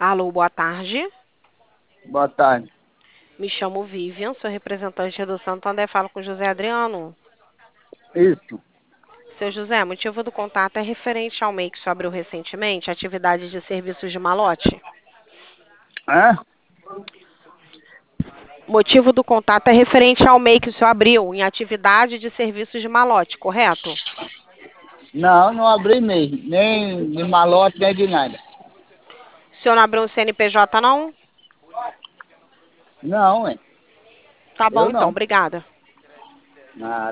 Alô, boa tarde. Boa tarde. Me chamo Vivian, sou representante do Santander, falo com José Adriano. Isso. Seu José, motivo do contato é referente ao MEI que o senhor abriu recentemente, atividade de serviços de malote. Hã? Motivo do contato é referente ao MEI que o senhor abriu em atividade de serviços de malote, correto? Não, não abri mesmo. Nem de malote, nem de nada. O senhor não abriu um CNPJ, não? Não, Tá bom, eu então, não. obrigada. Nada.